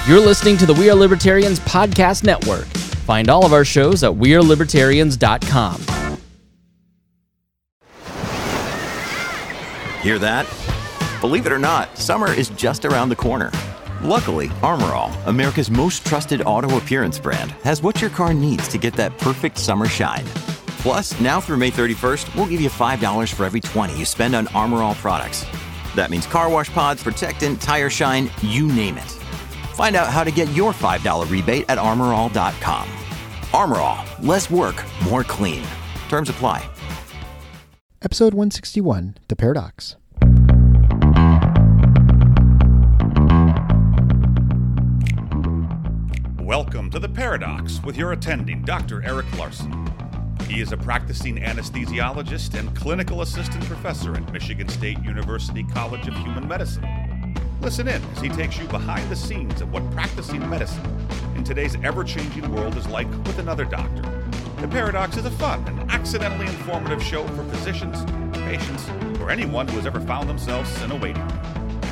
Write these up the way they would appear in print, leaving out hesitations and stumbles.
You're listening to the We Are Libertarians Podcast Network. Find all of our shows at wearelibertarians.com. Hear that? Believe it or not, summer is just around the corner. Luckily, Armor All, America's most trusted auto appearance brand, has what your car needs to get that perfect summer shine. Plus, now through May 31st, we'll give you $5 for every $20 you spend on Armor All products. That means car wash pods, protectant, tire shine, you name it. Find out how to get your $5 rebate at armorall.com. Armor All, less work, more clean. Terms apply. Episode 161, The Paradox. Welcome to The Paradox with your attending Dr. Eric Larson. He is a practicing anesthesiologist and clinical assistant professor at Michigan State University College of Human Medicine. Listen in as he takes you behind the scenes of what practicing medicine in today's ever-changing world is like with another doctor. The Paradox is a fun and accidentally informative show for physicians, patients, or anyone who has ever found themselves in a waiting room.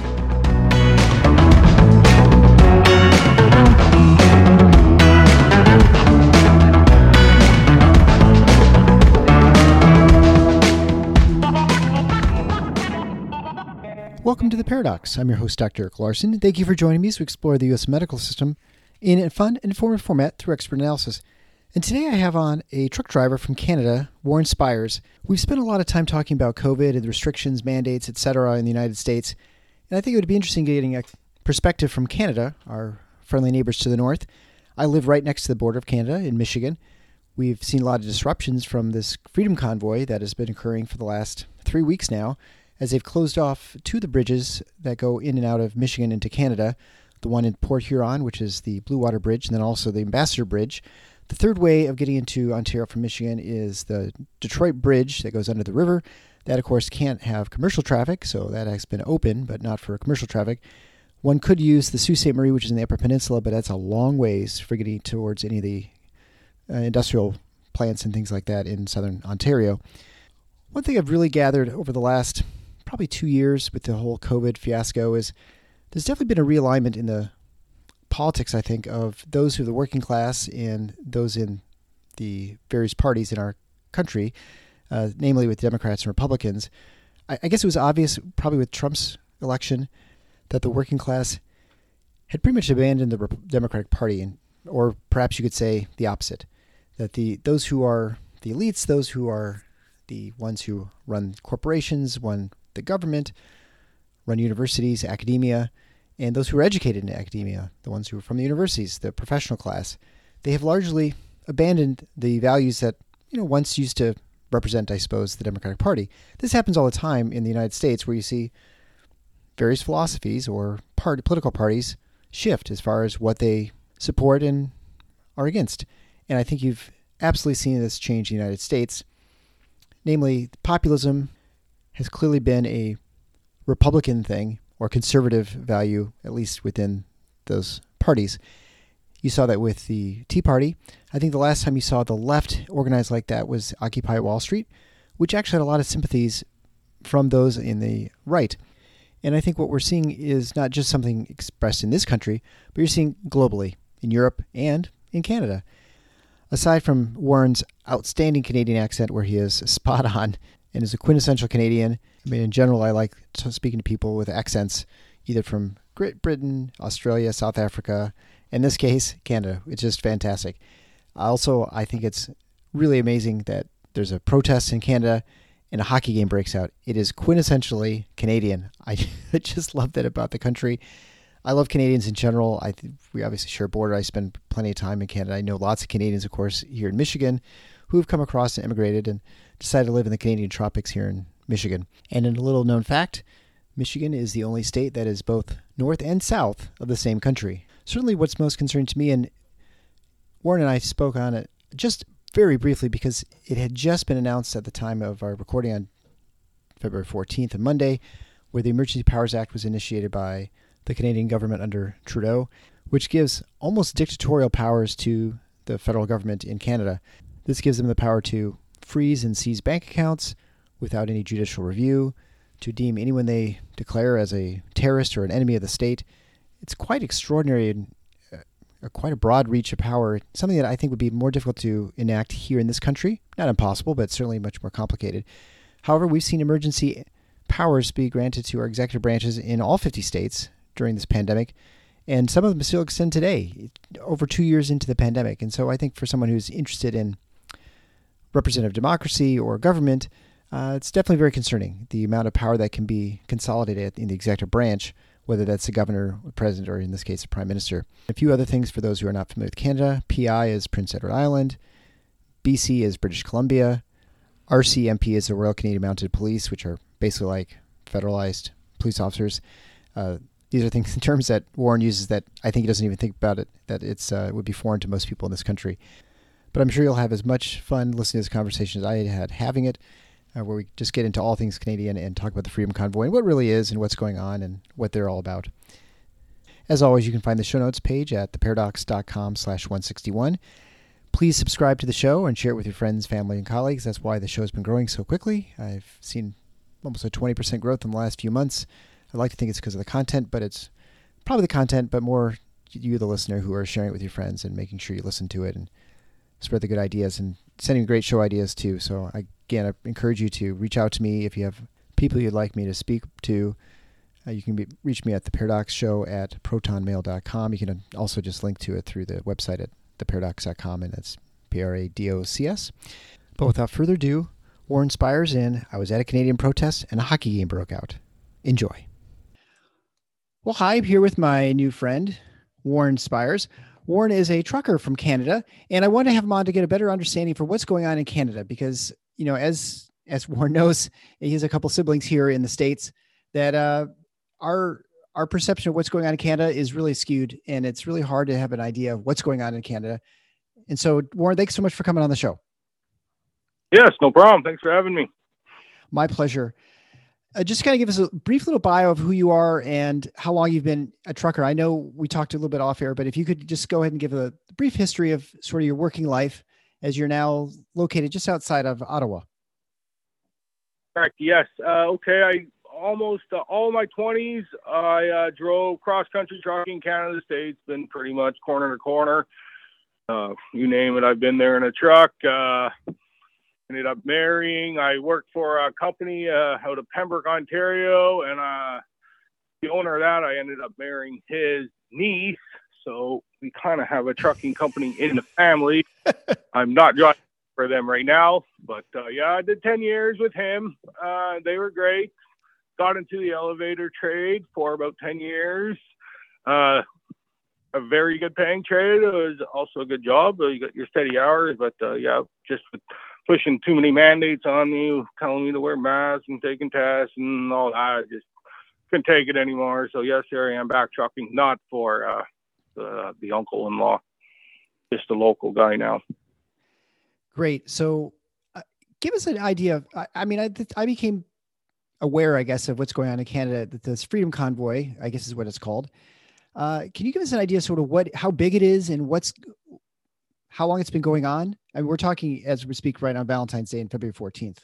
Welcome to The Paradox. I'm your host, Dr. Eric Larson. Thank you for joining me as we explore the U.S. medical system in a fun and informative format through expert analysis. And today I have on a truck driver from Canada, Warren Spires. We've spent a lot of time talking about COVID and the restrictions, mandates, etc. in the United States. And I think it would be interesting getting a perspective from Canada, our friendly neighbors to the north. I live right next to the border of Canada in Michigan. We've seen a lot of disruptions from this freedom convoy that has been occurring for the last 3 weeks now, as they've closed off two of the bridges that go in and out of Michigan into Canada, the one in Port Huron, which is the Blue Water Bridge, and then also the Ambassador Bridge. The third way of getting into Ontario from Michigan is the Detroit Bridge that goes under the river. That, of course, can't have commercial traffic, so that has been open, but not for commercial traffic. One could use the Sault Ste. Marie, which is in the Upper Peninsula, but that's a long ways for getting towards any of the industrial plants and things like that in southern Ontario. One thing I've really gathered over the last probably 2 years with the whole COVID fiasco is there's definitely been a realignment in the politics, I think, of those who are the working class and those in the various parties in our country, namely with Democrats and Republicans. I guess it was obvious, probably with Trump's election, that the working class had pretty much abandoned the Democratic Party, or perhaps you could say the opposite, that those who are the elites, those who are the ones who run corporations, run the government, run universities, academia, and those who are educated in academia, the ones who are from the universities, the professional class, they have largely abandoned the values that once used to represent, I suppose, the Democratic Party. This happens all the time in the United States, where you see various philosophies or political parties shift as far as what they support and are against. And I think you've absolutely seen this change in the United States. Namely, populism has clearly been a Republican thing, or conservative value, at least within those parties. You saw that with the Tea Party. I think the last time you saw the left organized like that was Occupy Wall Street, which actually had a lot of sympathies from those in the right. And I think what we're seeing is not just something expressed in this country, but you're seeing globally, in Europe and in Canada. Aside from Warren's outstanding Canadian accent, where he is spot on and is a quintessential Canadian, I mean, in general, I like speaking to people with accents, either from Great Britain, Australia, South Africa, in this case, Canada. It's just fantastic. Also, I think it's really amazing that there's a protest in Canada and a hockey game breaks out. It is quintessentially Canadian. I just love that about the country. I love Canadians in general. We obviously share a border. I spend plenty of time in Canada. I know lots of Canadians, of course, here in Michigan who have come across and immigrated and decided to live in the Canadian tropics here in Michigan. And in a little known fact, Michigan is the only state that is both north and south of the same country. Certainly what's most concerning to me, and Warren and I spoke on it just very briefly because it had just been announced at the time of our recording on February 14th, on Monday, where the Emergency Powers Act was initiated by the Canadian government under Trudeau, which gives almost dictatorial powers to the federal government in Canada. This gives them the power to freeze and seize bank accounts without any judicial review, to deem anyone they declare as a terrorist or an enemy of the state. It's quite extraordinary quite a broad reach of power, something that I think would be more difficult to enact here in this country. Not impossible, but certainly much more complicated. However, we've seen emergency powers be granted to our executive branches in all 50 states during this pandemic, and some of them still extend today, over 2 years into the pandemic. And so I think for someone who's interested in representative democracy or government, it's definitely very concerning, the amount of power that can be consolidated in the executive branch, whether that's the governor, the president, or in this case, the prime minister. A few other things for those who are not familiar with Canada. PI is Prince Edward Island. BC is British Columbia. RCMP is the Royal Canadian Mounted Police, which are basically like federalized police officers. These are things in terms that Warren uses that I think he doesn't even think about it, that it's would be foreign to most people in this country. But I'm sure you'll have as much fun listening to this conversation as I had having it, where we just get into all things Canadian and talk about the Freedom Convoy and what it really is and what's going on and what they're all about. As always, you can find the show notes page at theparadox.com/161. Please subscribe to the show and share it with your friends, family, and colleagues. That's why the show has been growing so quickly. I've seen almost a 20% growth in the last few months. I like to think it's because of the content, but it's probably the content, but more you, the listener, who are sharing it with your friends and making sure you listen to it and spread the good ideas and sending great show ideas too. So I encourage you to reach out to me if you have people you'd like me to speak to. You can reach me at theparadoxshow@protonmail.com. You can also just link to it through the website at theparadox.com, and that's PRADOCS. But without further ado, Warren Spires in I Was at a Canadian Protest and a Hockey Game Broke Out. Enjoy. Well, hi, I'm here with my new friend, Warren Spires. Warren is a trucker from Canada, and I want to have him on to get a better understanding for what's going on in Canada because, you know, as Warren knows, he has a couple siblings here in the States that our perception of what's going on in Canada is really skewed, and it's really hard to have an idea of what's going on in Canada. And so, Warren, thanks so much for coming on the show. Yes, no problem. Thanks for having me. My pleasure. Just kind of give us a brief little bio of who you are and how long you've been a trucker. I know we talked a little bit off air, but if you could just go ahead and give a brief history of sort of your working life as you're now located just outside of Ottawa. Correct. Yes. Okay. I almost all my 20s, I drove cross-country trucking Canada, States, been pretty much corner to corner. You name it, I've been there in a truck. Ended up marrying. I worked for a company out of Pembroke, Ontario, and the owner of that, I ended up marrying his niece. So we kind of have a trucking company in the family. I'm not driving for them right now, but yeah, I did 10 years with him. They were great. Got into the elevator trade for about 10 years. A very good paying trade. It was also a good job. You got your steady hours, but yeah, just pushing too many mandates on me, telling me to wear masks and taking tests and all that. I just couldn't take it anymore. So yes, here I am back trucking, not for the uncle-in-law, just a local guy now. Great. So give us an idea of, I became aware, I guess, of what's going on in Canada, that this Freedom Convoy, I guess is what it's called. Can you give us an idea sort of how big it is and how long it's been going on? I mean, we're talking as we speak right on Valentine's Day on February 14th.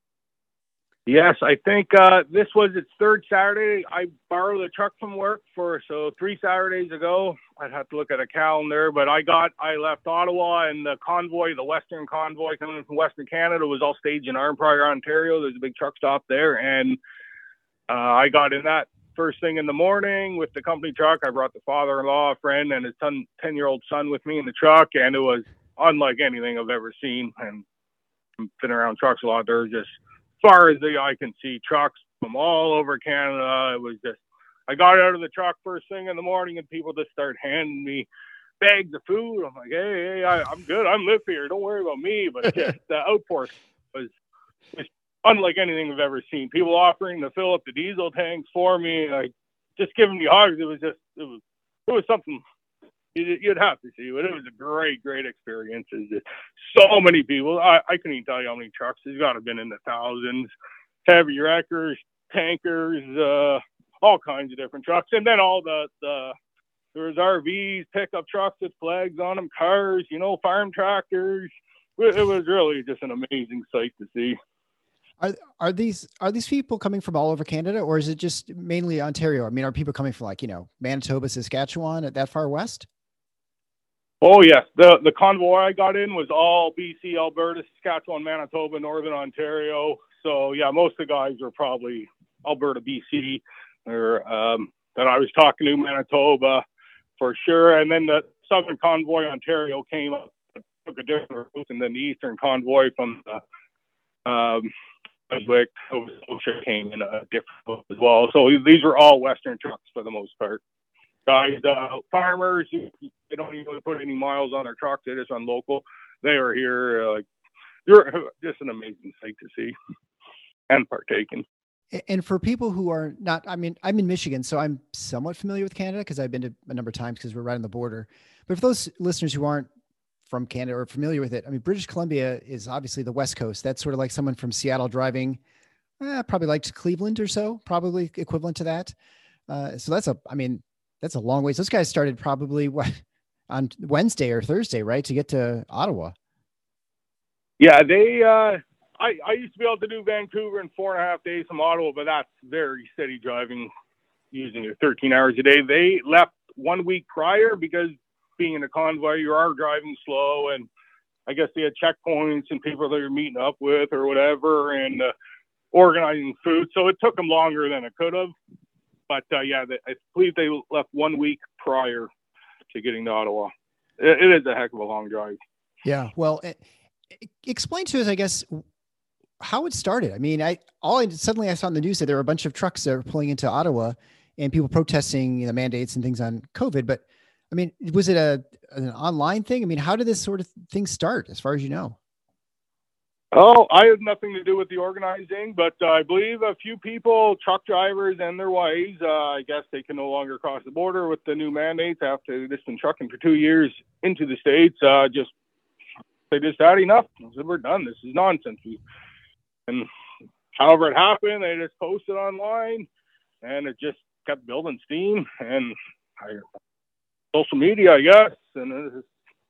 Yes, I think this was its third Saturday. I borrowed a truck from work so 3 Saturdays ago. I'd have to look at a calendar, but I left Ottawa, and the convoy, the Western convoy coming from Western Canada, was all staged in Arnprior, Ontario. There's a big truck stop there, and I got in that first thing in the morning with the company truck. I brought the father-in-law, a friend, and his 10-year-old son with me in the truck, and it was unlike anything I've ever seen. And I've been around trucks a lot. There's just, as far as the eye can see, trucks from all over Canada. It was just, I got out of the truck first thing in the morning, and people just started handing me bags of food. I'm like, hey, I'm good. I live here. Don't worry about me. But just the outpour was unlike anything I've ever seen. People offering to fill up the diesel tanks for me, like just giving me hugs. It was something you'd have to see, but it was a great experience. Just so many people. I couldn't even tell you how many trucks. There's got to have been in the thousands. Heavy wreckers, tankers, all kinds of different trucks, and then all there was RVs, pickup trucks with flags on them, cars, farm tractors. It was really just an amazing sight to see. Are these people coming from all over Canada, or is it just mainly Ontario? I mean, are people coming from Manitoba, Saskatchewan, at that far west? Oh, yes. The convoy I got in was all BC, Alberta, Saskatchewan, Manitoba, Northern Ontario. So, yeah, most of the guys were probably Alberta, BC, or that I was talking to, Manitoba, for sure. And then the Southern Convoy, Ontario, came up, took a different route, and then the Eastern Convoy from the Brunswick, Nova Scotia came in a different route as well. So these were all Western trucks for the most part. Guys, farmers, they don't even put any miles on their trucks. They just run local. They are here. They're just an amazing sight to see and partake in. And for people who are not, I mean, I'm in Michigan, so I'm somewhat familiar with Canada because I've been to a number of times because we're right on the border. But for those listeners who aren't from Canada or familiar with it, I mean, British Columbia is obviously the West Coast. That's sort of like someone from Seattle driving, probably like to Cleveland or so, probably equivalent to that. So that's a long ways. Those guys started probably on Wednesday or Thursday, right, to get to Ottawa. Yeah, I used to be able to do Vancouver in 4.5 days from Ottawa, but that's very steady driving, using it 13 hours a day. They left 1 week prior because being in a convoy, you are driving slow, and I guess they had checkpoints and people they were meeting up with or whatever, and organizing food. So it took them longer than it could have. But I believe they left 1 week prior to getting to Ottawa. It is a heck of a long drive. Yeah. Well, explain to us, I guess, how it started. I mean, suddenly I saw in the news that there were a bunch of trucks that were pulling into Ottawa and people protesting the mandates and things on COVID. But I mean, was it an online thing? I mean, how did this sort of thing start, as far as you know? Oh, I had nothing to do with the organizing, but I believe a few people, truck drivers and their wives, I guess they can no longer cross the border with the new mandates after they've been trucking for 2 years into the States. They just had enough. They said, we're done. This is nonsense. And however it happened, they just posted online, and it just kept building steam. And social media, I guess. And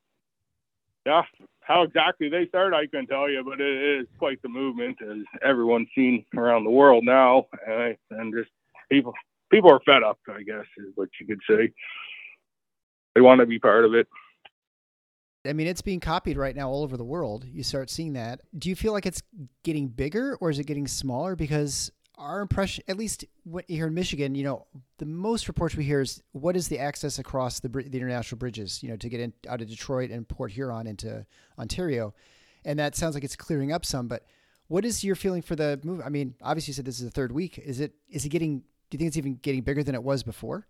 how exactly they started, I couldn't tell you, but it is quite the movement, as everyone's seen around the world now. And just people are fed up, I guess, is what you could say. They want to be part of it. I mean, it's being copied right now all over the world. You start seeing that. Do you feel like it's getting bigger, or is it getting smaller? Because our impression, at least here in Michigan, the most reports we hear is what is the access across the international bridges, to get out of Detroit and Port Huron into Ontario. And that sounds like it's clearing up some, but what is your feeling for the move? I mean, obviously you said this is the third week. Is it getting, do you think it's even getting bigger than it was before?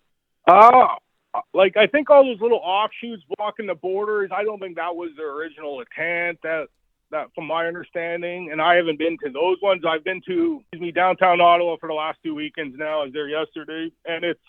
I think all those little offshoots blocking the borders, I don't think that was their original intent. That from my understanding, and I haven't been to those ones. I've been to downtown Ottawa for the last 2 weekends now. I was there yesterday, and it's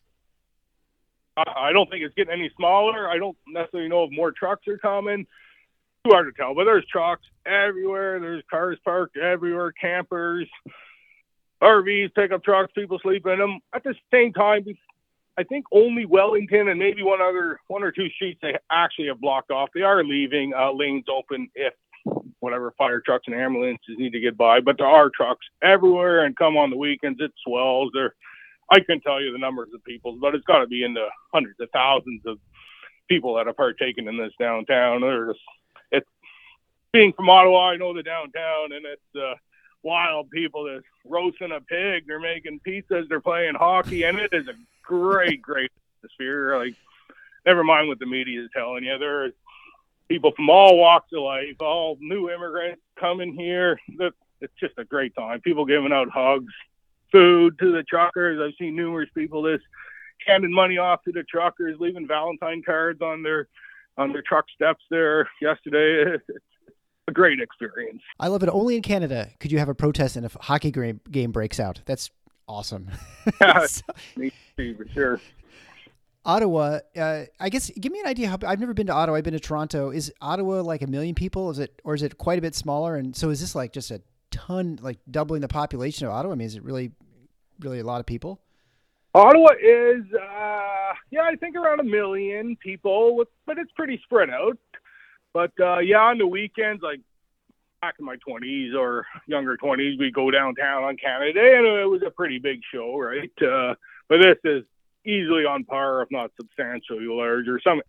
I don't think it's getting any smaller. I don't necessarily know if more trucks are coming. Too hard to tell, but there's trucks everywhere. There's cars parked everywhere, campers, RVs, pickup trucks, people sleep in them. At the same time, I think only Wellington and maybe one or two streets they actually have blocked off. They are leaving lanes open if whatever fire trucks and ambulances need to get by, but there are trucks everywhere, and come on the weekends, it swells. I couldn't tell you the numbers of people, but it's got to be in the hundreds of thousands of people that have partaken in this downtown. It's being from Ottawa, I know the downtown, and it's wild people that's roasting a pig, they're making pizzas, they're playing hockey, and it is a great atmosphere. Like, never mind what the media is telling you. There are people from all walks of life, all new immigrants coming here. It's just a great time. People giving out hugs, food to the truckers. I've seen numerous people just handing money off to the truckers, leaving Valentine cards on their truck steps there yesterday. It's a great experience. I love it. Only in Canada could you have a protest and a hockey game breaks out. That's awesome. For sure. Ottawa, I guess, give me an idea. I've never been to Ottawa. I've been to Toronto. Is Ottawa like 1 million people? Is it quite a bit smaller? And so is this like just a ton, like doubling the population of Ottawa? I mean, is it really, really a lot of people? Ottawa is, I think around 1 million people, but it's pretty spread out. But on the weekends, like back in my 20s or younger 20s, we go downtown on Canada Day, and it was a pretty big show, right? But this is easily on par, if not substantially larger. Some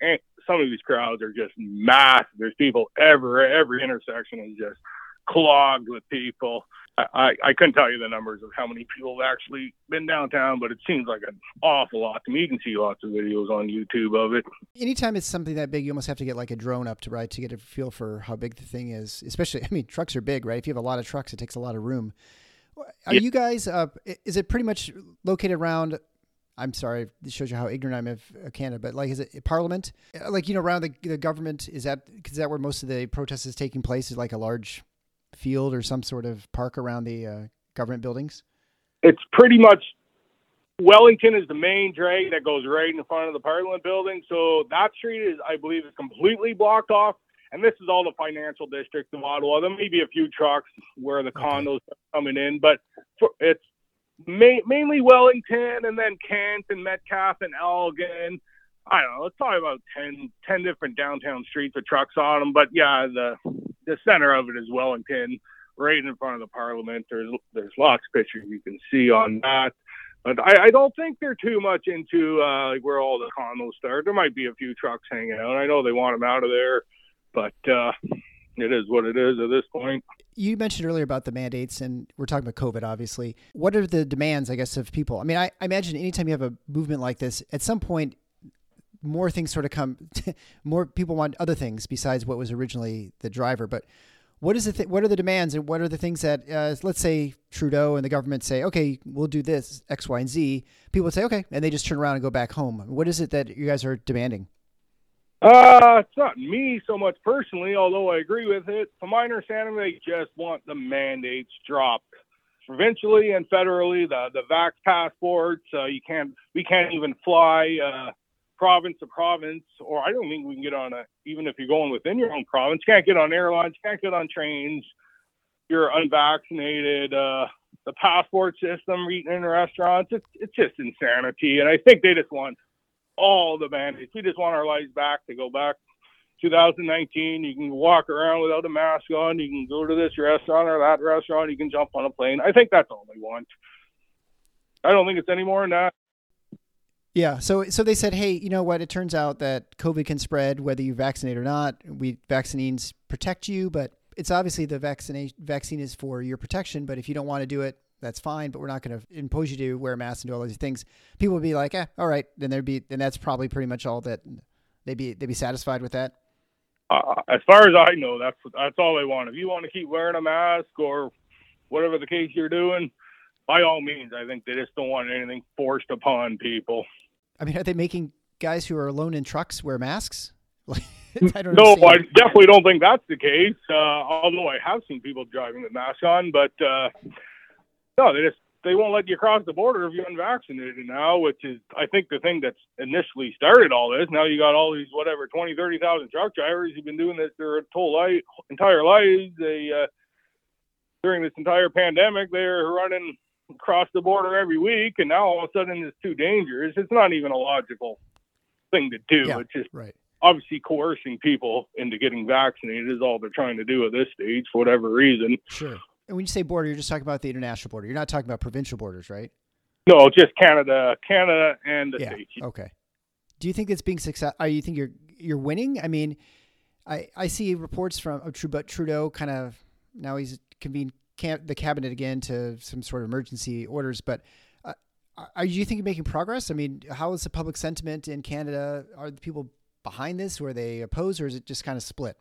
some of these crowds are just massive. There's people every intersection is just clogged with people. I couldn't tell you the numbers of how many people have actually been downtown, but it seems like an awful lot to me. You can see lots of videos on YouTube of it. Anytime it's something that big, you almost have to get like a drone up to get a feel for how big the thing is. Especially, I mean, trucks are big, right? If you have a lot of trucks, it takes a lot of room. Are you guys, is it pretty much located around, I'm sorry, this shows you how ignorant I'm of Canada, but like, is it Parliament? Like, around the government, is that where most of the protest is taking place, is like a large field or some sort of park around the government buildings? It's pretty much, Wellington is the main drag that goes right in front of the Parliament building. So that street is, I believe, is completely blocked off. And this is all the financial district of Ottawa. There may be a few trucks where the condos are coming in, but it's mainly Wellington and then Kent and Metcalfe and Elgin. I don't know. It's probably about 10 different downtown streets with trucks on them. But yeah, the center of it is Wellington, right in front of the Parliament. There's lots of pictures you can see on that. But I don't think they're too much into like where all the condos start. There might be a few trucks hanging out. I know they want them out of there. But it is what it is at this point. You mentioned earlier about the mandates, and we're talking about COVID, obviously. What are the demands, I guess, of people? I mean, I imagine anytime you have a movement like this, at some point, more things sort of come, more people want other things besides what was originally the driver. But what is what are the demands, and what are the things that, let's say Trudeau and the government say, okay, we'll do this, X, Y, and Z. People would say, okay, and they just turn around and go back home. What is it that you guys are demanding? It's not me so much personally, although I agree with it. From my understanding, they just want the mandates dropped provincially and federally. The vax passports, we can't even fly province to province, or I don't think we can get on even if you're going within your own province, can't get on airlines, can't get on trains. You're unvaccinated. The passport system, eating in restaurants, it's just insanity. And I think they just want all the mandates. We just want our lives back to go back 2019. You can walk around without a mask on. You can go to this restaurant or that restaurant. You can jump on a plane. I think that's all they want. I don't think it's any more than that. Yeah. So they said, hey, you know what? It turns out that COVID can spread whether you vaccinate or not. Vaccines protect you, but it's obviously the vaccine is for your protection. But if you don't want to do it, that's fine, but we're not going to impose you to wear a mask and do all these things. People would be like, all right. Then that's probably pretty much all that they'd be satisfied with that. As far as I know, that's all they want. If you want to keep wearing a mask or whatever the case you're doing, by all means, I think they just don't want anything forced upon people. I mean, are they making guys who are alone in trucks wear masks? I definitely don't think that's the case. Although I have seen people driving with masks on, but no, they won't let you cross the border if you're unvaccinated now, which is, I think, the thing that's initially started all this. Now you got all these, 20, 30,000 truck drivers who've been doing this their entire lives. During this entire pandemic, they're running across the border every week, and now all of a sudden it's too dangerous. It's not even a logical thing to do. Yeah, it's just right. Obviously coercing people into getting vaccinated is all they're trying to do at this stage for whatever reason. Sure. And when you say border, you're just talking about the international border. You're not talking about provincial borders, right? No, just Canada and the States. Okay. Do you think it's being successful? You think you're winning? I mean, I see reports from Trudeau kind of, now he's convened the cabinet again to some sort of emergency orders, but do you think you're making progress? I mean, how is the public sentiment in Canada? Are the people behind this, or are they opposed, or is it just kind of split?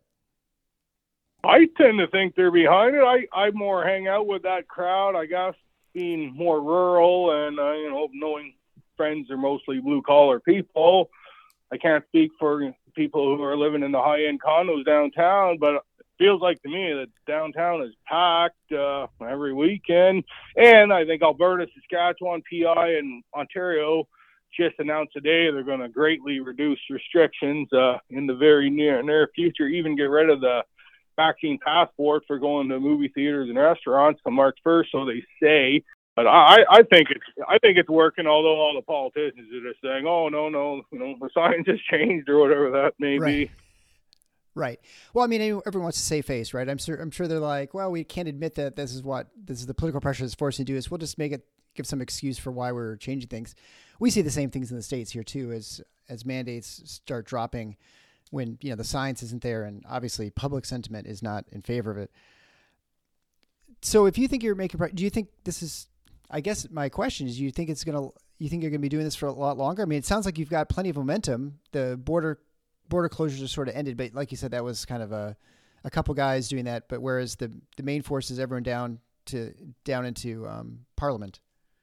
I tend to think they're behind it. I more hang out with that crowd, I guess, being more rural and, knowing friends are mostly blue-collar people. I can't speak for people who are living in the high-end condos downtown, but it feels like to me that downtown is packed every weekend. And I think Alberta, Saskatchewan, PI, and Ontario just announced today they're going to greatly reduce restrictions in the very near future, even get rid of the vaccine passport for going to movie theaters and restaurants on March 1st, so they say. But I think it's working, although all the politicians are just saying, "Oh no, the science has changed," or whatever that may be. Right. Well, I mean, everyone wants to save face, right? I'm sure they're like, well, we can't admit that this is the political pressure is forcing to do. Is we'll just give some excuse for why we're changing things. We see the same things in the States here too, as mandates start dropping. when the science isn't there, and obviously public sentiment is not in favor of it. So if you think you're making, do you think this is? I guess my question is, you think you're gonna be doing this for a lot longer? I mean, it sounds like you've got plenty of momentum. The border closures are sort of ended, but like you said, that was kind of a couple guys doing that. But whereas the main force is everyone down into Parliament.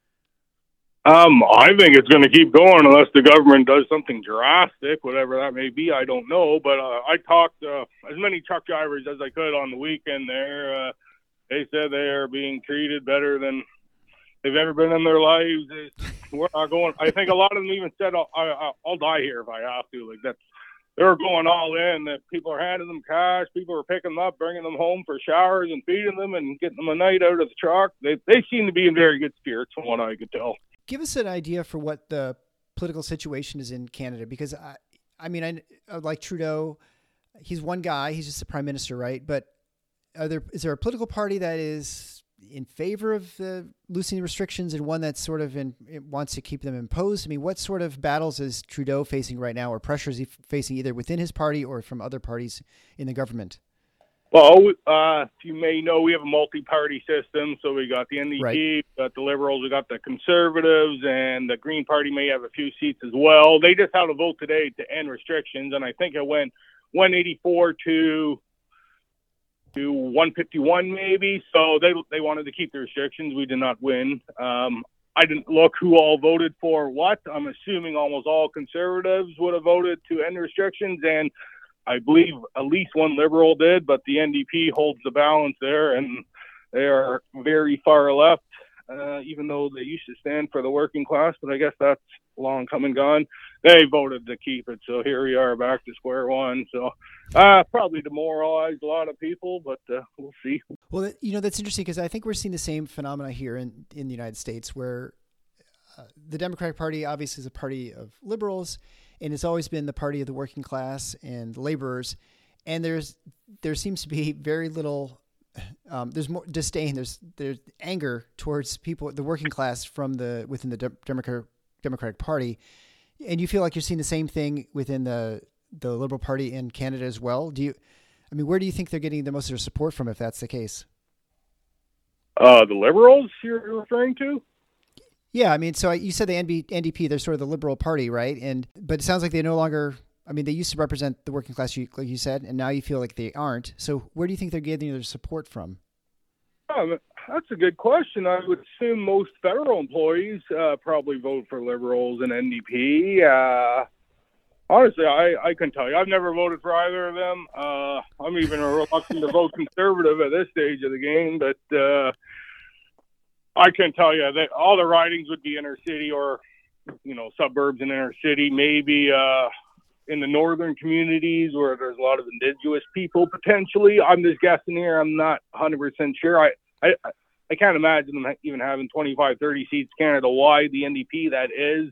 I think it's going to keep going unless the government does something drastic, whatever that may be. I don't know, but I talked to as many truck drivers as I could on the weekend there. They said they are being treated better than they've ever been in their lives. We're not going. I think a lot of them even said, "I'll die here if I have to." Like that, they were going all in. That people are handing them cash. People are picking them up, bringing them home for showers and feeding them and getting them a night out of the truck. They seem to be in very good spirits, from what I could tell. Give us an idea for what the political situation is in Canada, because I mean, like Trudeau, he's one guy. He's just the prime minister, right? But is there a political party that is in favor of loosening restrictions and one that's sort of wants to keep them imposed? I mean, what sort of battles is Trudeau facing right now, or pressure is he facing either within his party or from other parties in the government? Well, you may know we have a multi-party system. So we got the NDP, right. We got the Liberals, we got the Conservatives, and the Green Party may have a few seats as well. They just had a vote today to end restrictions, and I think it went 184 to 151 maybe. So they wanted to keep the restrictions. We did not win. I didn't look who all voted for what. I'm assuming almost all Conservatives would have voted to end restrictions, and I believe at least one Liberal did, but the NDP holds the balance there, and they are very far left, even though they used to stand for the working class, but I guess that's long come and gone. They voted to keep it, so here we are back to square one. So probably demoralized a lot of people, but we'll see. Well, that's interesting, because I think we're seeing the same phenomena here in the United States, where the Democratic Party obviously is a party of liberals, and it's always been the party of the working class and the laborers. And there seems to be very little. There's more disdain. There's anger towards people, the working class, within the Democratic Party. And you feel like you're seeing the same thing within the Liberal Party in Canada as well. Where do you think they're getting the most of their support from, if that's the case? The Liberals you're referring to? Yeah, I mean, so you said the NDP, they're sort of the Liberal Party, right? But it sounds like they no longer. I mean, they used to represent the working class, like you said, and now you feel like they aren't. So where do you think they're getting their support from? That's a good question. I would assume most federal employees probably vote for Liberals and NDP. Honestly, I couldn't tell you. I've never voted for either of them. I'm even reluctant to vote Conservative at this stage of the game, but I can tell you that all the ridings would be inner city or, suburbs and inner city, maybe in the northern communities where there's a lot of indigenous people potentially. I'm just guessing here. I'm not 100% sure. I can't imagine them even having 25, 30 seats Canada-wide, the NDP that is.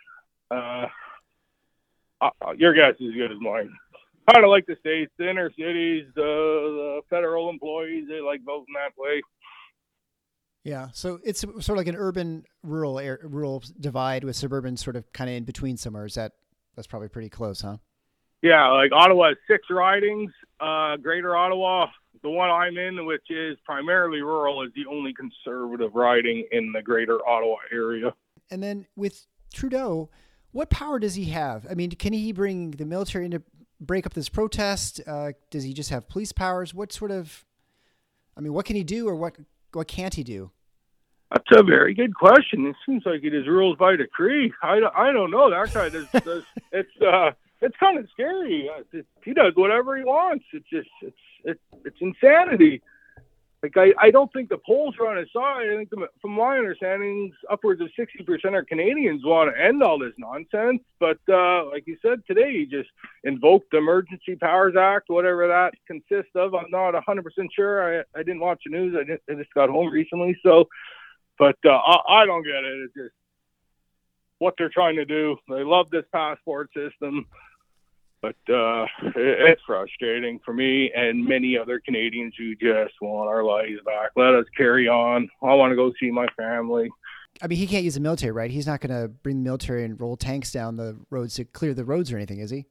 Your guess is as good as mine. Kind of like the States, the inner cities, the federal employees, they like voting that way. Yeah, so it's sort of like an urban-rural divide with suburban sort of kind of in between somewhere. That's probably pretty close, huh? Yeah, like Ottawa has 6 ridings. Greater Ottawa, the one I'm in, which is primarily rural, is the only Conservative riding in the Greater Ottawa area. And then with Trudeau, what power does he have? I mean, can he bring the military in to break up this protest? Does he just have police powers? What can he do, or what can't he do? That's a very good question. It seems like it is rules by decree. I don't know. That guy does it's kind of scary. He does whatever he wants. It's insanity. Like I don't think the polls are on his side. I think from my understanding, upwards of 60% of Canadians want to end all this nonsense. But like you said today, he just invoked the Emergency Powers Act, whatever that consists of. I'm not 100% sure. I didn't watch the news. I just got home recently. So, but I don't get it. It's just what they're trying to do. They love this passport system. But it's frustrating for me and many other Canadians who just want our lives back. Let us carry on. I want to go see my family. I mean, he can't use the military, right? He's not going to bring the military and roll tanks down the roads to clear the roads or anything, is he?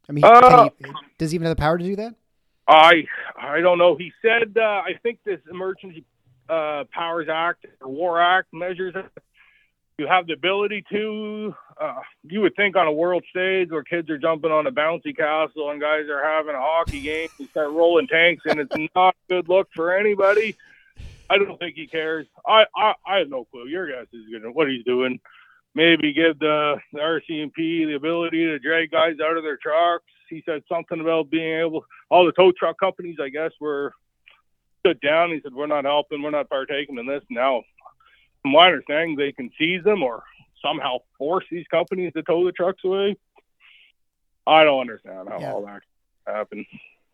I mean, does he even have the power to do that? I don't know. He said, I think this Emergency Powers Act or War Act measures it. You have the ability to, you would think on a world stage where kids are jumping on a bouncy castle and guys are having a hockey game, you start rolling tanks, and it's not a good look for anybody. I don't think he cares. I have no clue. Your guess is what he's doing. Maybe give the RCMP the ability to drag guys out of their trucks. He said something about being able, all the tow truck companies, I guess, were stood down. He said, we're not helping, we're not partaking in this. Now, from my understanding, they can seize them or somehow force these companies to tow the trucks away. I don't understand how all that happened.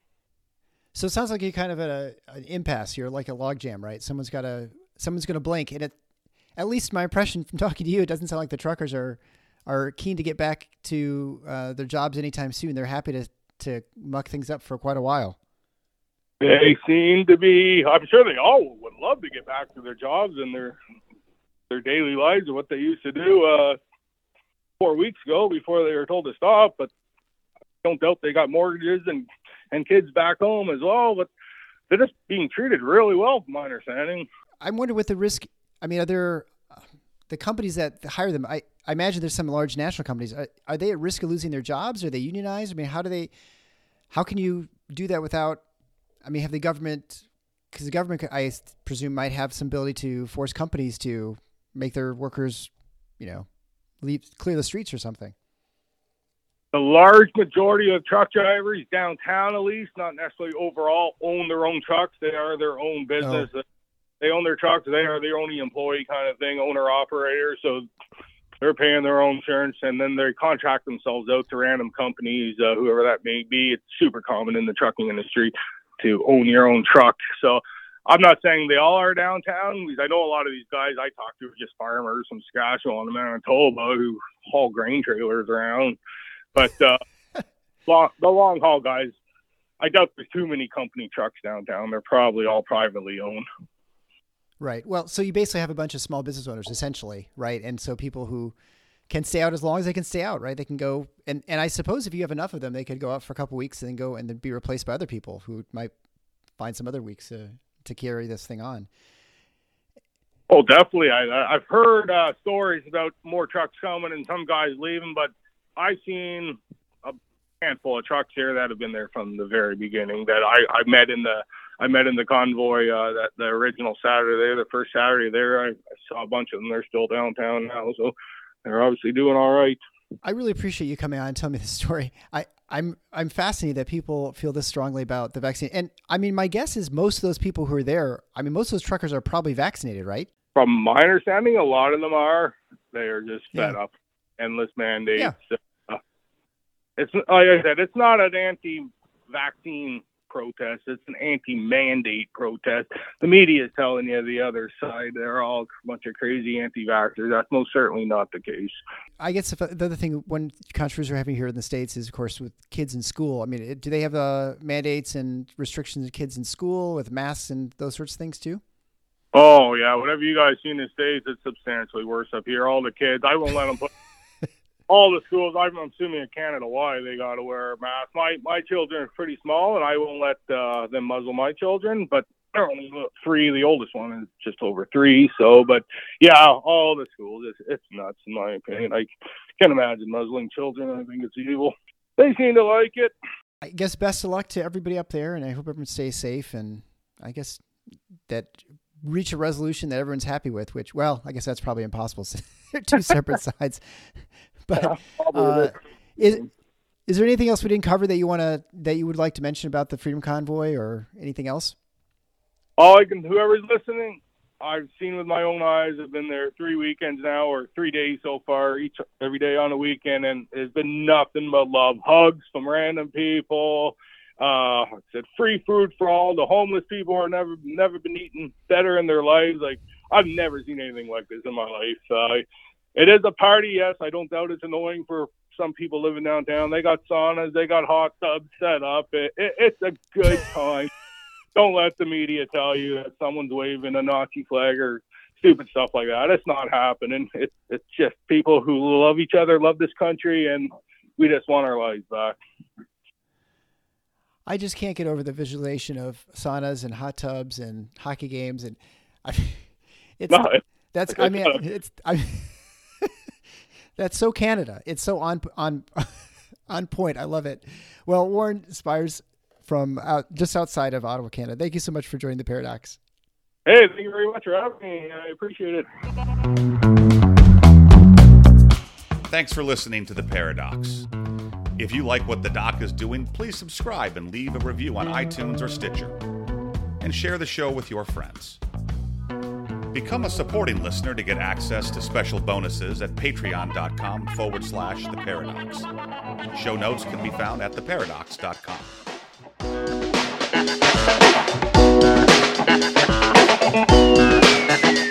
So it sounds like you're kind of at an impasse. You're like a logjam, right? Someone's going to blink. And at least my impression from talking to you, it doesn't sound like the truckers are keen to get back to their jobs anytime soon. They're happy to muck things up for quite a while. They seem to be. I'm sure they all would love to get back to their jobs and their daily lives and what they used to do 4 weeks ago before they were told to stop. But I don't doubt they got mortgages and kids back home as well. But they're just being treated really well, from my understanding. I'm wondering what the risk. I mean, are there the companies that hire them? I imagine there's some large national companies. Are they at risk of losing their jobs? Are they unionized? I mean, how can you do that without? I mean, have the government? Because the government, I presume, might have some ability to force companies to make their workers, clear the streets or something. The large majority of truck drivers downtown, at least, not necessarily overall, own their own trucks. They are their own business. Oh. They own their trucks. They are their only employee kind of thing, owner-operator. So they're paying their own insurance, and then they contract themselves out to random companies, whoever that may be. It's super common in the trucking industry to own your own truck. So I'm not saying they all are downtown, because I know a lot of these guys I talk to are just farmers from Saskatchewan and Manitoba who haul grain trailers around. But the long haul guys, I doubt there's too many company trucks downtown. They're probably all privately owned. Right. Well, so you basically have a bunch of small business owners, essentially, right? And so people who can stay out as long as they can stay out, right? They can go, and I suppose if you have enough of them, they could go out for a couple of weeks and then go and then be replaced by other people who might find some other weeks to carry this thing on. Oh, definitely. I've heard stories about more trucks coming and some guys leaving, but I've seen a handful of trucks here that have been there from the very beginning that I met in the convoy that the original Saturday there, the first Saturday there. I saw a bunch of them. They're still downtown now, so they're obviously doing all right. I really appreciate you coming on and telling me this story. I'm fascinated that people feel this strongly about the vaccine. And I mean, my guess is most of those people who are there, I mean, most of those truckers are probably vaccinated, right? From my understanding, a lot of them are. They are just fed up. Endless mandates. Yeah. It's like I said, it's not an anti-vaccine protest. It's an anti-mandate protest. The media is telling you the other side. They're all a bunch of crazy anti-vaxxers. That's most certainly not the case. I guess the other thing, one controversy we're having here in the States is, of course, with kids in school. I mean, do they have mandates and restrictions of kids in school with masks and those sorts of things too? Oh, yeah. Whatever you guys see in the States, it's substantially worse up here. All the kids, I won't let them put all the schools, I'm assuming in Canada, why they got to wear a mask. My children are pretty small, and I won't let them muzzle my children, but they're only 3. The oldest one is just over 3. So, but yeah, all the schools, it's nuts in my opinion. I can't imagine muzzling children. I think it's evil. They seem to like it. I guess best of luck to everybody up there, and I hope everyone stays safe, and I guess that reach a resolution that everyone's happy with, which, well, I guess that's probably impossible. They're two separate sides. But is there anything else we didn't cover that you would like to mention about the Freedom Convoy or anything else? Whoever's listening, I've seen with my own eyes. I've been there 3 weekends now, or 3 days so far, every day on the weekend, and there's been nothing but love. Hugs from random people. I said free food for all. The homeless people are never been eating better in their lives. Like, I've never seen anything like this in my life. It is a party, yes. I don't doubt it's annoying for some people living downtown. They got saunas, they got hot tubs set up. It's a good time. Don't let the media tell you that someone's waving a Nazi flag or stupid stuff like that. It's not happening. It's just people who love each other, love this country, and we just want our lives back. I just can't get over the visualization of saunas and hot tubs and hockey games, and that's so Canada. It's so on point. I love it. Well, Warren Spires from just outside of Ottawa, Canada. Thank you so much for joining the Paradox. Hey, thank you very much for having me. I appreciate it. Thanks for listening to The Paradox. If you like what the doc is doing, please subscribe and leave a review on iTunes or Stitcher. And share the show with your friends. Become a supporting listener to get access to special bonuses at patreon.com/The Paradox. Show notes can be found at theparadox.com.